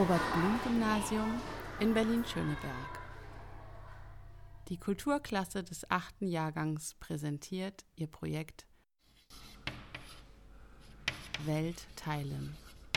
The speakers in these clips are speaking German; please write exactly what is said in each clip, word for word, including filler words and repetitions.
Robert-Blum-Gymnasium in Berlin-Schöneberg. Die Kulturklasse des achten Jahrgangs präsentiert ihr Projekt Welt teilen.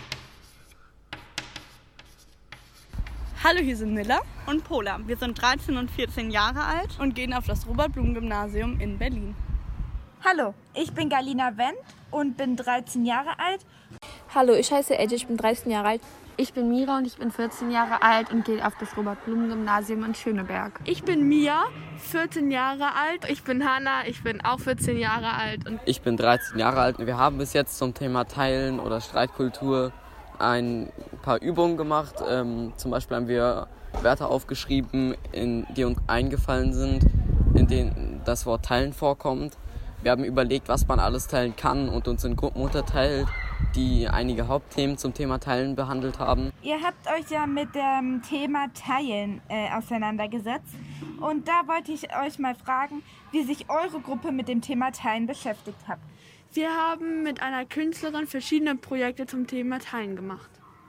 Hallo, hier sind Nilla und Pola. Wir sind dreizehn und vierzehn Jahre alt und gehen auf das Robert-Blum-Gymnasium in Berlin. Hallo, ich bin Galina Wendt und bin dreizehn Jahre alt. Hallo, ich heiße Edge, ich bin dreizehn Jahre alt. Ich bin Mira und ich bin vierzehn Jahre alt und gehe auf das Robert-Blum-Gymnasium in Schöneberg. Ich bin Mia, vierzehn Jahre alt. Ich bin Hanna, ich bin auch vierzehn Jahre alt. Und ich bin dreizehn Jahre alt. Wir haben bis jetzt zum Thema Teilen oder Streitkultur ein paar Übungen gemacht. Ähm, zum Beispiel haben wir Wörter aufgeschrieben, in, die uns eingefallen sind, in denen das Wort Teilen vorkommt. Wir haben überlegt, was man alles teilen kann und uns in Gruppen unterteilt, die einige Hauptthemen zum Thema Teilen behandelt haben. Ihr habt euch ja mit dem Thema Teilen äh, auseinandergesetzt. Und da wollte ich euch mal fragen, wie sich eure Gruppe mit dem Thema Teilen beschäftigt hat. Wir haben mit einer Künstlerin verschiedene Projekte zum Thema Teilen gemacht.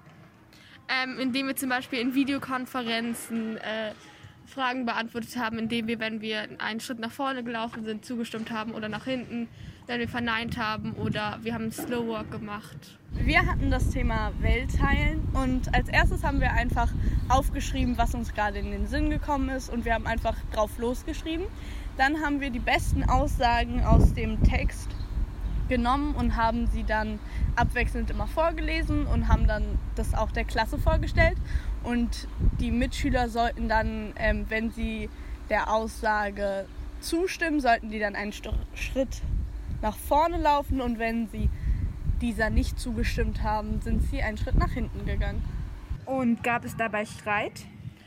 Ähm, indem wir zum Beispiel in Videokonferenzen äh, Fragen beantwortet haben, indem wir, wenn wir einen Schritt nach vorne gelaufen sind, zugestimmt haben oder nach hinten, wenn wir verneint haben oder wir haben Slow Walk gemacht. Wir hatten das Thema Welt teilen und als erstes haben wir einfach aufgeschrieben, was uns gerade in den Sinn gekommen ist und wir haben einfach drauf losgeschrieben. Dann haben wir die besten Aussagen aus dem Text genommen und haben sie dann abwechselnd immer vorgelesen und haben dann das auch der Klasse vorgestellt. Und die Mitschüler sollten dann, ähm, wenn sie der Aussage zustimmen, sollten die dann einen St- Schritt nach vorne laufen und wenn sie dieser nicht zugestimmt haben, sind sie einen Schritt nach hinten gegangen. Und gab es dabei Streit?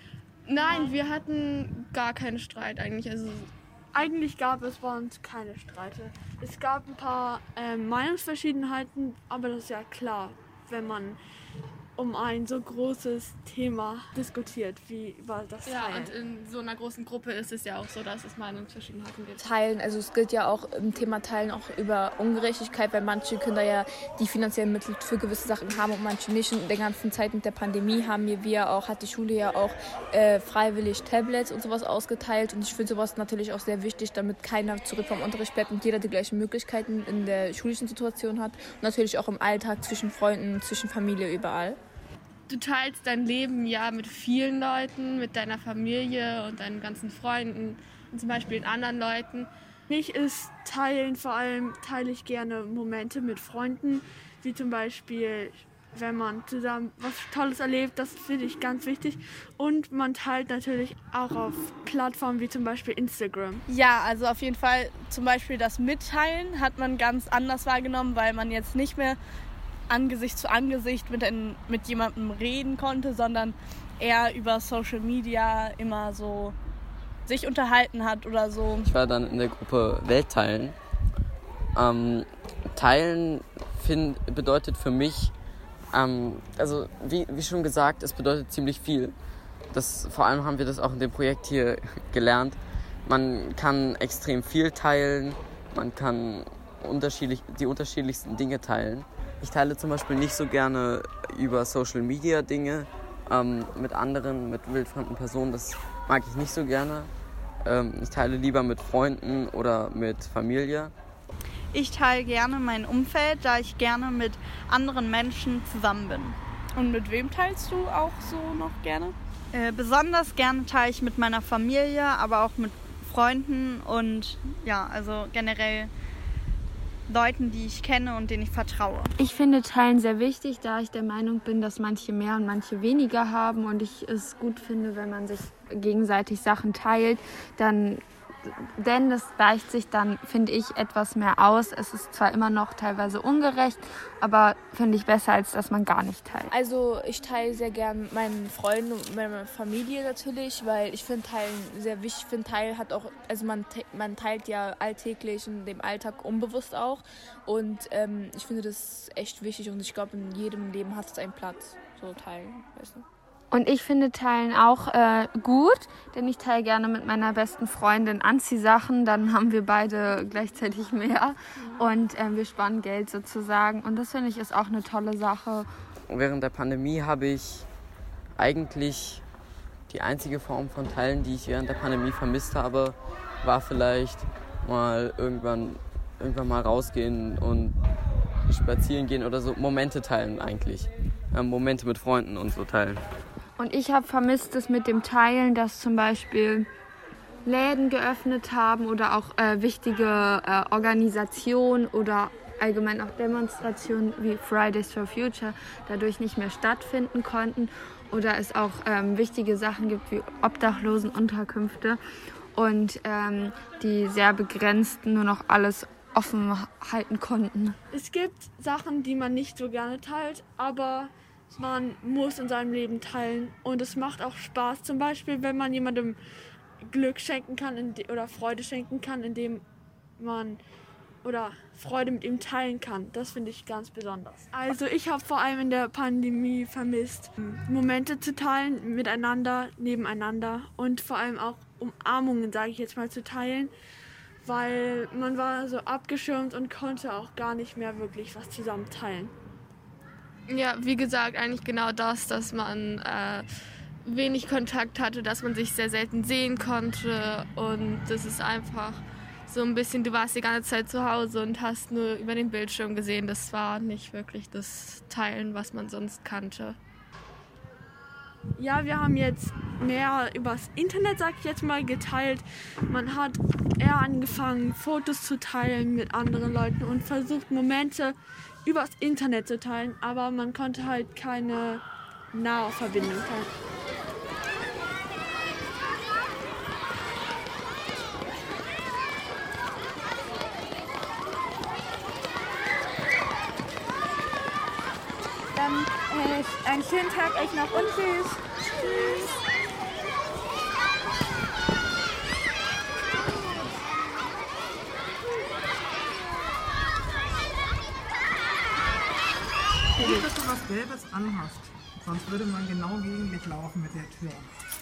Nein, wir hatten gar keinen Streit eigentlich. Also eigentlich gab es bei uns keine Streite. Es gab ein paar äh, Meinungsverschiedenheiten, aber das ist ja klar, wenn man um ein so großes Thema diskutiert, wie über das Teilen. Ja, und in so einer großen Gruppe ist es ja auch so, dass es Meinungsverschiedenheiten gibt. Teilen, also es gilt ja auch im Thema Teilen auch über Ungerechtigkeit, weil manche Kinder ja die finanziellen Mittel für gewisse Sachen haben und manche nicht. In der ganzen Zeit mit der Pandemie haben wir auch, hat die Schule ja auch äh, freiwillig Tablets und sowas ausgeteilt und ich finde sowas natürlich auch sehr wichtig, damit keiner zurück vom Unterricht bleibt und jeder die gleichen Möglichkeiten in der schulischen Situation hat und natürlich auch im Alltag zwischen Freunden, zwischen Familie, überall. Du teilst dein Leben ja mit vielen Leuten, mit deiner Familie und deinen ganzen Freunden und zum Beispiel mit anderen Leuten. Mich ist Teilen, vor allem teile ich gerne Momente mit Freunden, wie zum Beispiel, wenn man zusammen was Tolles erlebt, das finde ich ganz wichtig. Und man teilt natürlich auch auf Plattformen wie zum Beispiel Instagram. Ja, also auf jeden Fall zum Beispiel das Mitteilen hat man ganz anders wahrgenommen, weil man jetzt nicht mehr Angesicht zu Angesicht mit, ein, mit jemandem reden konnte, sondern eher über Social Media immer so sich unterhalten hat oder so. Ich war dann in der Gruppe Welt teilen. Ähm, teilen find, bedeutet für mich, ähm, also wie, wie schon gesagt, es bedeutet ziemlich viel. Das, vor allem haben wir das auch in dem Projekt hier gelernt. Man kann extrem viel teilen, man kann unterschiedlich, die unterschiedlichsten Dinge teilen. Ich teile zum Beispiel nicht so gerne über Social Media Dinge ähm, mit anderen, mit wildfremden Personen. Das mag ich nicht so gerne. Ähm, ich teile lieber mit Freunden oder mit Familie. Ich teile gerne mein Umfeld, da ich gerne mit anderen Menschen zusammen bin. Und mit wem teilst du auch so noch gerne? Äh, besonders gerne teile ich mit meiner Familie, aber auch mit Freunden und ja, also generell Leuten, die ich kenne und denen ich vertraue. Ich finde Teilen sehr wichtig, da ich der Meinung bin, dass manche mehr und manche weniger haben und ich es gut finde, wenn man sich gegenseitig Sachen teilt, dann denn das gleicht sich dann, finde ich, etwas mehr aus. Es ist zwar immer noch teilweise ungerecht, aber finde ich besser, als dass man gar nicht teilt. Also ich teile sehr gern mit meinen Freunden und meiner Familie natürlich, weil ich finde Teilen sehr wichtig. Ich finde Teil hat auch, also man, man teilt ja alltäglich in dem Alltag unbewusst auch und ähm, ich finde das echt wichtig und ich glaube, in jedem Leben hat es einen Platz, so teilen, weißt du. Und ich finde Teilen auch äh, gut, denn ich teile gerne mit meiner besten Freundin Anziehsachen. Dann haben wir beide gleichzeitig mehr und äh, wir sparen Geld sozusagen. Und das finde ich ist auch eine tolle Sache. Während der Pandemie habe ich eigentlich die einzige Form von Teilen, die ich während der Pandemie vermisst habe, war vielleicht mal irgendwann, irgendwann mal rausgehen und spazieren gehen oder so. Momente teilen eigentlich. Ähm, Momente mit Freunden und so teilen. Und ich habe vermisst es mit dem Teilen, dass zum Beispiel Läden geöffnet haben oder auch äh, wichtige äh, Organisationen oder allgemein auch Demonstrationen wie Fridays for Future dadurch nicht mehr stattfinden konnten oder es auch ähm, wichtige Sachen gibt wie Obdachlosenunterkünfte und ähm, die sehr begrenzt nur noch alles offen halten konnten. Es gibt Sachen, die man nicht so gerne teilt, aber man muss in seinem Leben teilen und es macht auch Spaß. Zum Beispiel, wenn man jemandem Glück schenken kann oder Freude schenken kann, indem man oder Freude mit ihm teilen kann. Das finde ich ganz besonders. Also ich habe vor allem in der Pandemie vermisst, Momente zu teilen, miteinander, nebeneinander und vor allem auch Umarmungen, sage ich jetzt mal, zu teilen, weil man war so abgeschirmt und konnte auch gar nicht mehr wirklich was zusammen teilen. Ja, wie gesagt, eigentlich genau das, dass man äh, wenig Kontakt hatte, dass man sich sehr selten sehen konnte und das ist einfach so ein bisschen, du warst die ganze Zeit zu Hause und hast nur über den Bildschirm gesehen. Das war nicht wirklich das Teilen, was man sonst kannte. Ja, wir haben jetzt mehr übers Internet, sag ich jetzt mal, geteilt. Man hat eher angefangen, Fotos zu teilen mit anderen Leuten und versucht, Momente übers Internet zu teilen, aber man konnte halt keine nahe Verbindung teilen. Dann äh, einen schönen Tag euch noch und tschüss. Tschüss. Gut, dass du was Gelbes anhast, sonst würde man genau gegen dich laufen mit der Tür.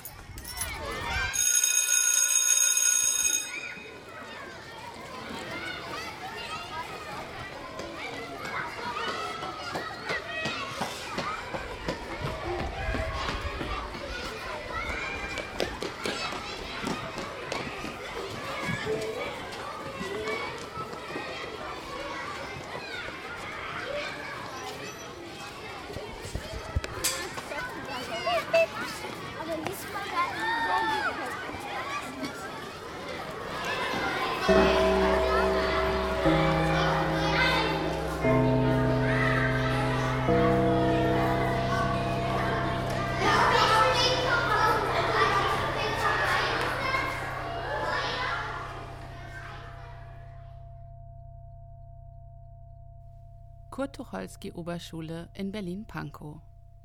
Kurt-Tucholsky-Oberschule in Berlin-Pankow.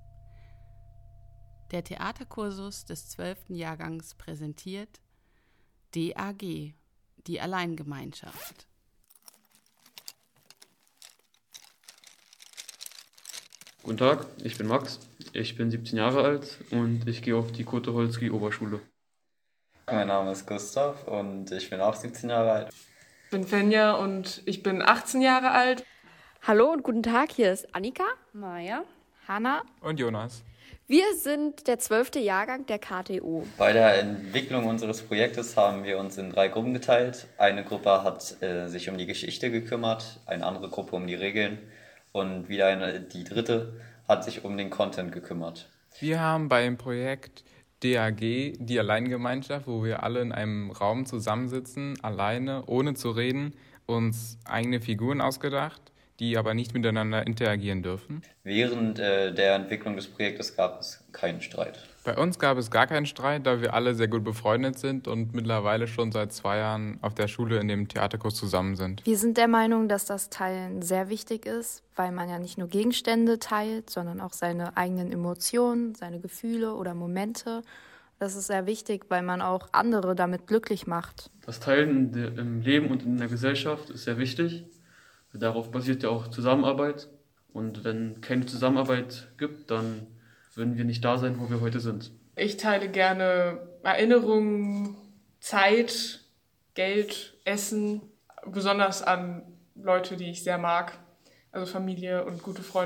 Der Theaterkursus des zwölften Jahrgangs präsentiert D A G, die Alleingemeinschaft. Guten Tag, ich bin Max, ich bin siebzehn Jahre alt und ich gehe auf die Kurt-Tucholsky-Oberschule. Mein Name ist Gustav und ich bin auch siebzehn Jahre alt. Ich bin Fenja und ich bin achtzehn Jahre alt. Hallo und guten Tag, hier ist Annika, Maja, Hanna und Jonas. Wir sind der zwölfte Jahrgang der K T O. Bei der Entwicklung unseres Projektes haben wir uns in drei Gruppen geteilt. Eine Gruppe hat äh, sich um die Geschichte gekümmert, eine andere Gruppe um die Regeln und wieder eine, die dritte hat sich um den Content gekümmert. Wir haben beim Projekt D A G, die Alleingemeinschaft, wo wir alle in einem Raum zusammensitzen, alleine, ohne zu reden, uns eigene Figuren ausgedacht, die aber nicht miteinander interagieren dürfen. Während äh, der Entwicklung des Projektes gab es keinen Streit. Bei uns gab es gar keinen Streit, da wir alle sehr gut befreundet sind und mittlerweile schon seit zwei Jahren auf der Schule in dem Theaterkurs zusammen sind. Wir sind der Meinung, dass das Teilen sehr wichtig ist, weil man ja nicht nur Gegenstände teilt, sondern auch seine eigenen Emotionen, seine Gefühle oder Momente. Das ist sehr wichtig, weil man auch andere damit glücklich macht. Das Teilen im Leben und in der Gesellschaft ist sehr wichtig. Darauf basiert ja auch Zusammenarbeit. Und wenn keine Zusammenarbeit gibt, dann würden wir nicht da sein, wo wir heute sind. Ich teile gerne Erinnerungen, Zeit, Geld, Essen, besonders an Leute, die ich sehr mag, also Familie und gute Freunde.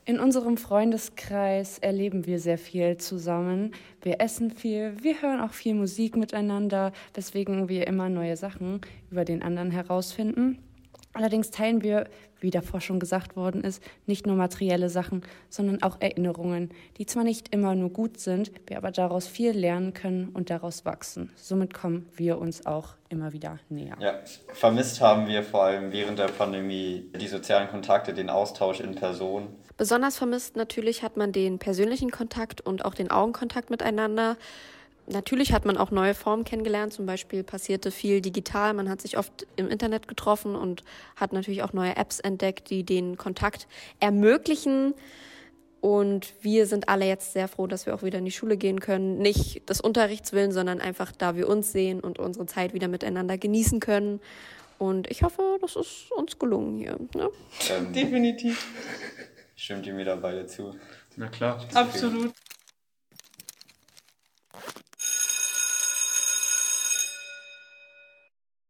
In unserem Freundeskreis erleben wir sehr viel zusammen. Wir essen viel, wir hören auch viel Musik miteinander, weswegen wir immer neue Sachen über den anderen herausfinden. Allerdings teilen wir, wie davor schon gesagt worden ist, nicht nur materielle Sachen, sondern auch Erinnerungen, die zwar nicht immer nur gut sind, wir aber daraus viel lernen können und daraus wachsen. Somit kommen wir uns auch immer wieder näher. Ja, vermisst haben wir vor allem während der Pandemie die sozialen Kontakte, den Austausch in Person. Besonders vermisst natürlich hat man den persönlichen Kontakt und auch den Augenkontakt miteinander. Natürlich hat man auch neue Formen kennengelernt, zum Beispiel passierte viel digital, man hat sich oft im Internet getroffen und hat natürlich auch neue Apps entdeckt, die den Kontakt ermöglichen. Und wir sind alle jetzt sehr froh, dass wir auch wieder in die Schule gehen können. Nicht des Unterrichts willen, sondern einfach, da wir uns sehen und unsere Zeit wieder miteinander genießen können. Und ich hoffe, das ist uns gelungen hier. Ne? Ähm, Definitiv. Stimmt ihr mir da beide zu? Na klar. Absolut.